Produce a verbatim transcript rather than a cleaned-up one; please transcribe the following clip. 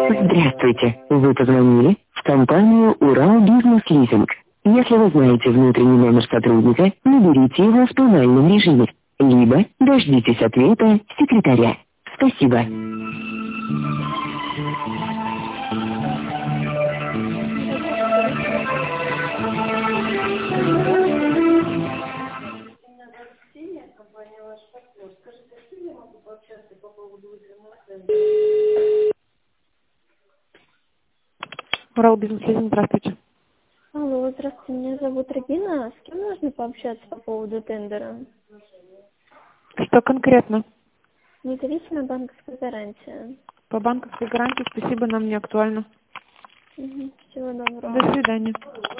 Здравствуйте. Вы позвонили в компанию «Урал Бизнес Лизинг». Если вы знаете внутренний номер сотрудника, наберите его в тональном режиме, либо дождитесь ответа секретаря. Спасибо. Урал Бизнес Лизинг, здравствуйте. Алло, здравствуйте, меня зовут Регина. С кем можно пообщаться по поводу тендера? Что конкретно? Независимая банковская гарантия. По банковской гарантии спасибо, нам не актуально. Угу. Всего доброго. До свидания.